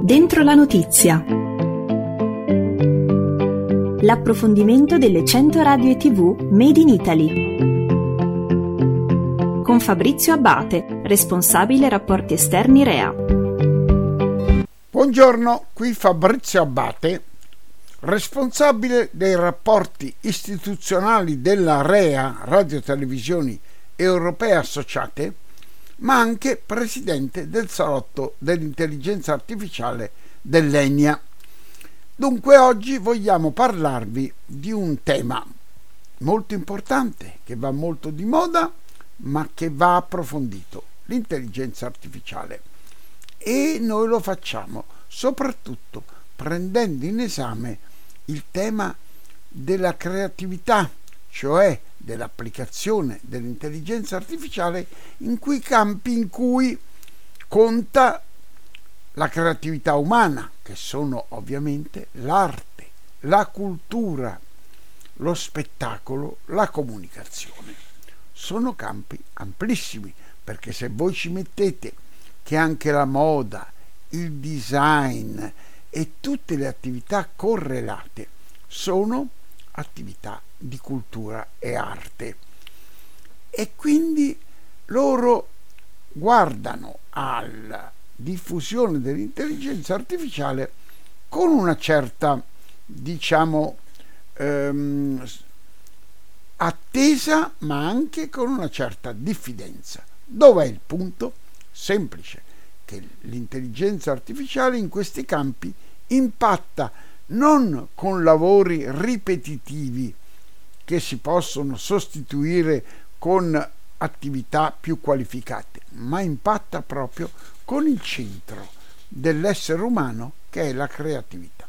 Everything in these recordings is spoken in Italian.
Dentro la notizia. L'approfondimento delle 100 radio e TV Made in Italy. Con Fabrizio Abbate, responsabile rapporti esterni REA. Buongiorno, qui Fabrizio Abbate, responsabile dei rapporti istituzionali della REA, Radio Televisioni Europee Associate, ma anche presidente del salotto dell'intelligenza artificiale dell'ENIA. Dunque oggi vogliamo parlarvi di un tema molto importante, che va molto di moda, ma che va approfondito, l'intelligenza artificiale. E noi lo facciamo soprattutto prendendo in esame il tema della creatività, cioè dell'applicazione dell'intelligenza artificiale in quei campi in cui conta la creatività umana, che sono ovviamente l'arte, la cultura, lo spettacolo, la comunicazione. Sono campi amplissimi, perché se voi ci mettete che anche la moda, il design e tutte le attività correlate sono attività di cultura e arte, e quindi loro guardano alla diffusione dell'intelligenza artificiale con una certa, attesa, ma anche con una certa diffidenza. Dov'è il punto? Semplice, che l'intelligenza artificiale in questi campi impatta non con lavori ripetitivi che si possono sostituire con attività più qualificate, ma impatta proprio con il centro dell'essere umano, che è la creatività.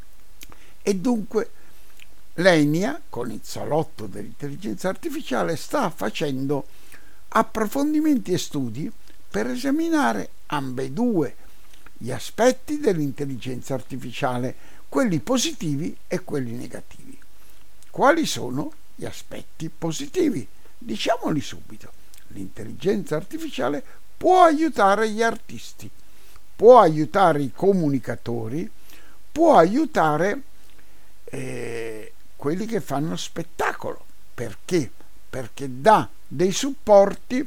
E dunque l'ENIA, con il salotto dell'intelligenza artificiale, sta facendo approfondimenti e studi per esaminare ambedue gli aspetti dell'intelligenza artificiale, quelli positivi e quelli negativi. Quali sono gli aspetti positivi? Diciamoli subito. L'intelligenza artificiale può aiutare gli artisti, può aiutare i comunicatori, può aiutare quelli che fanno spettacolo. Perché? Perché dà dei supporti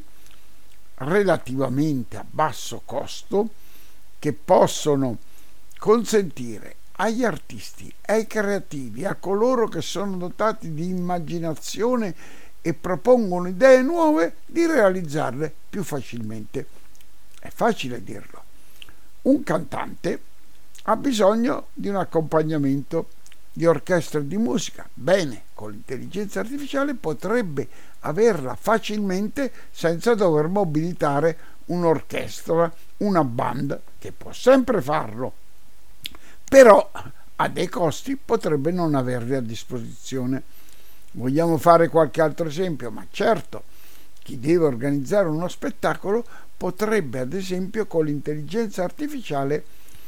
relativamente a basso costo che possono consentire agli artisti, ai creativi, a coloro che sono dotati di immaginazione e propongono idee nuove, di realizzarle più facilmente. È facile dirlo. Un cantante ha bisogno di un accompagnamento di orchestra di musica. Bene, con l'intelligenza artificiale potrebbe averla facilmente senza dover mobilitare un'orchestra, una band, che può sempre farlo, però a dei costi potrebbe non averli a disposizione. Vogliamo fare qualche altro esempio? Ma certo, chi deve organizzare uno spettacolo potrebbe, ad esempio, con l'intelligenza artificiale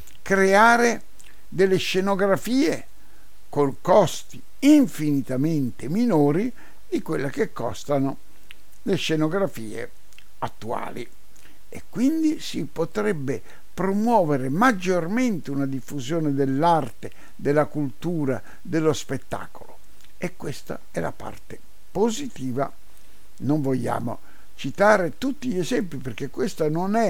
creare delle scenografie con costi infinitamente minori di quelle che costano le scenografie attuali, e quindi si potrebbe promuovere maggiormente una diffusione dell'arte, della cultura, dello spettacolo. E questa è la parte positiva. Non vogliamo citare tutti gli esempi, perché questo non è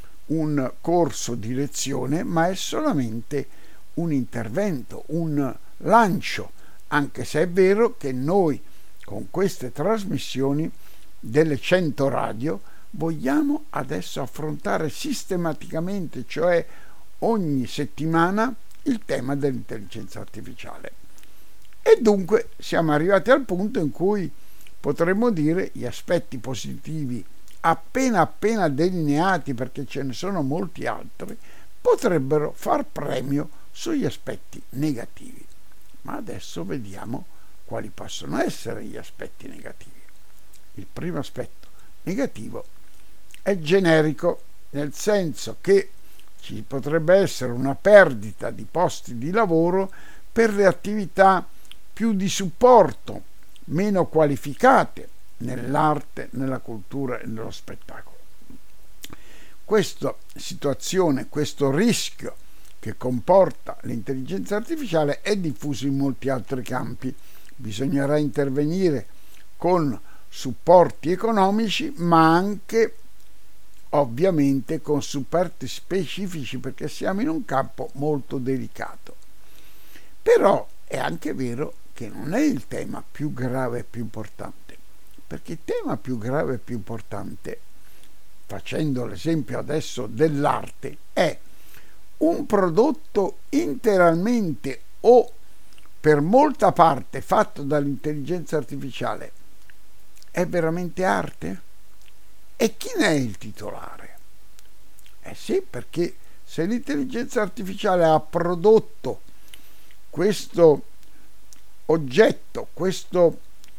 un corso di lezione, ma è solamente un intervento, un lancio, anche se è vero che noi con queste trasmissioni delle 100 radio vogliamo adesso affrontare sistematicamente, cioè ogni settimana, il tema dell'intelligenza artificiale. E dunque siamo arrivati al punto in cui potremmo dire gli aspetti positivi appena delineati, perché ce ne sono molti altri, potrebbero far premio sugli aspetti negativi. Ma adesso vediamo quali possono essere gli aspetti negativi. Il primo aspetto negativo è generico, nel senso che ci potrebbe essere una perdita di posti di lavoro per le attività più di supporto, meno qualificate nell'arte, nella cultura e nello spettacolo. Questa situazione, questo rischio che comporta l'intelligenza artificiale è diffuso in molti altri campi. Bisognerà intervenire con supporti economici, ma anche ovviamente con supporti specifici, perché siamo in un campo molto delicato. Però è anche vero che non è il tema più grave e più importante, perché il tema più grave e più importante, facendo l'esempio adesso dell'arte, è un prodotto interamente o per molta parte fatto dall'intelligenza artificiale. È veramente arte? E chi ne è il titolare? Sì, perché se l'intelligenza artificiale ha prodotto questo oggetto, questo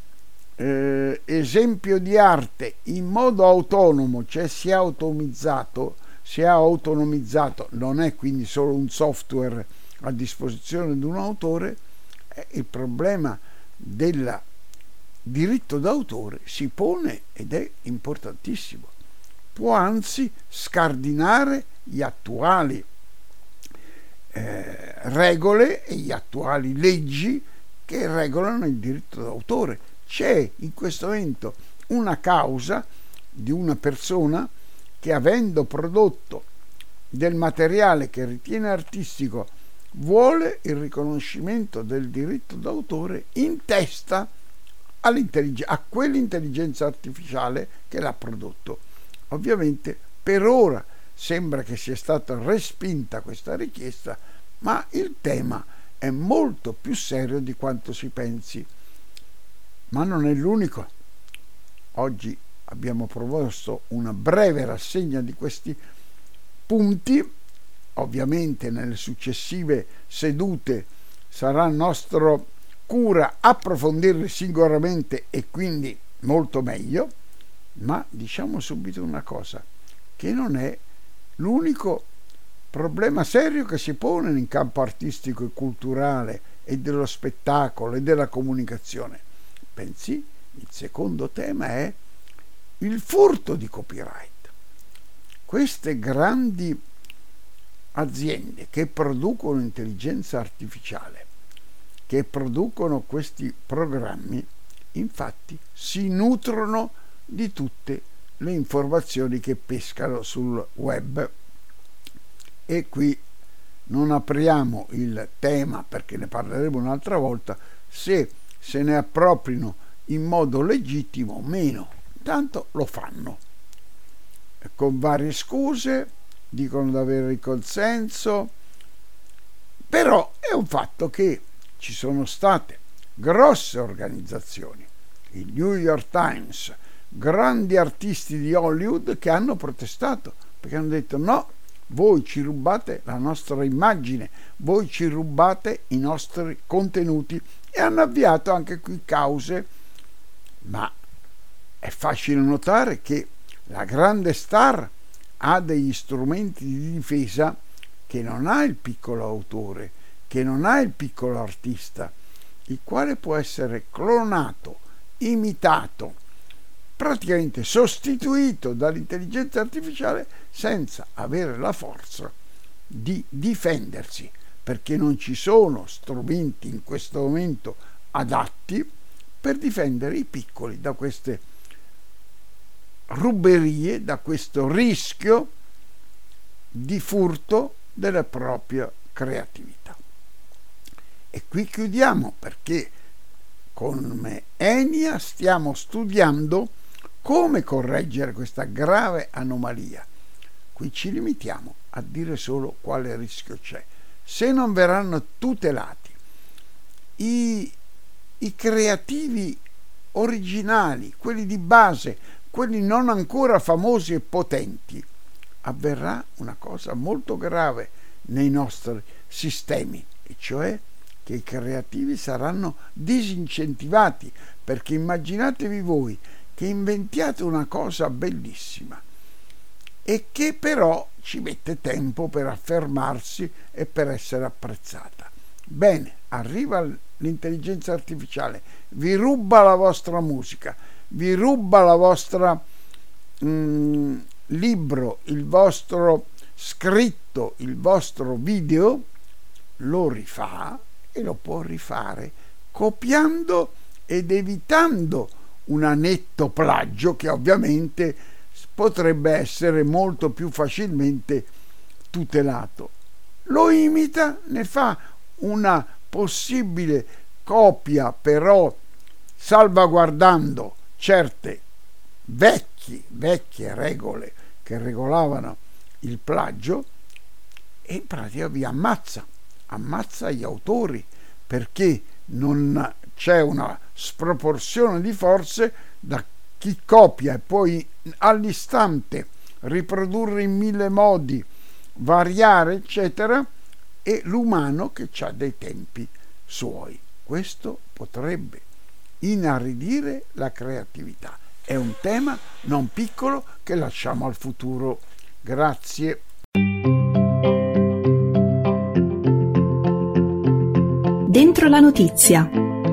esempio di arte in modo autonomo, cioè si è autonomizzato, non è quindi solo un software a disposizione di un autore, il problema del diritto d'autore si pone ed è importantissimo. Può anzi scardinare gli attuali regole e gli attuali leggi che regolano il diritto d'autore. C'è in questo momento una causa di una persona che, avendo prodotto del materiale che ritiene artistico, vuole il riconoscimento del diritto d'autore in testa a quell'intelligenza artificiale che l'ha prodotto. Ovviamente per ora sembra che sia stata respinta questa richiesta, ma il tema è molto più serio di quanto si pensi. Ma non è l'unico. Oggi abbiamo proposto una breve rassegna di questi punti. Ovviamente nelle successive sedute sarà nostra cura approfondirli singolarmente e quindi molto meglio, ma diciamo subito una cosa, che non è l'unico problema serio che si pone in campo artistico e culturale e dello spettacolo e della comunicazione. Bensì, il secondo tema è il furto di copyright. Queste grandi aziende che producono intelligenza artificiale, che producono questi programmi, infatti si nutrono di tutte le informazioni che pescano sul web. E qui non apriamo il tema, perché ne parleremo un'altra volta, se ne appropriano in modo legittimo o meno. Tanto lo fanno con varie scuse, dicono di avere il consenso, però è un fatto che ci sono state grosse organizzazioni, il New York Times, grandi artisti di Hollywood che hanno protestato perché hanno detto: no, voi ci rubate la nostra immagine, voi ci rubate i nostri contenuti, e hanno avviato anche qui cause. Ma è facile notare che la grande star ha degli strumenti di difesa che non ha il piccolo autore, che non ha il piccolo artista, il quale può essere clonato, imitato, praticamente sostituito dall'intelligenza artificiale senza avere la forza di difendersi, perché non ci sono strumenti in questo momento adatti per difendere i piccoli da queste ruberie, da questo rischio di furto della propria creatività. E qui chiudiamo, perché come Enia stiamo studiando come correggere questa grave anomalia. Qui ci limitiamo a dire solo quale rischio c'è. Se non verranno tutelati i creativi originali, quelli di base, quelli non ancora famosi e potenti, avverrà una cosa molto grave nei nostri sistemi, e cioè che i creativi saranno disincentivati, perché immaginatevi voi che inventiate una cosa bellissima e che però ci mette tempo per affermarsi e per essere apprezzata. Bene, arriva l'intelligenza artificiale, vi ruba la vostra musica, vi ruba la vostra libro, il vostro scritto il vostro video, lo rifà e lo può rifare copiando ed evitando un netto plagio che ovviamente potrebbe essere molto più facilmente tutelato. Lo imita, ne fa una possibile copia, però salvaguardando certe vecchie regole che regolavano il plagio, e in pratica vi ammazza gli autori, perché non c'è una sproporzione di forze da chi copia e poi all'istante riprodurre in 1000 modi, variare eccetera, e l'umano che ha dei tempi suoi. Questo potrebbe inaridire la creatività. È un tema non piccolo che lasciamo al futuro. Grazie. Dentro la notizia.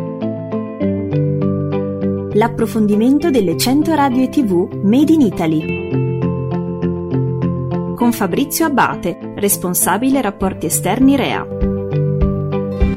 L'approfondimento delle 100 radio e TV Made in Italy. Con Fabrizio Abbate, responsabile rapporti esterni REA.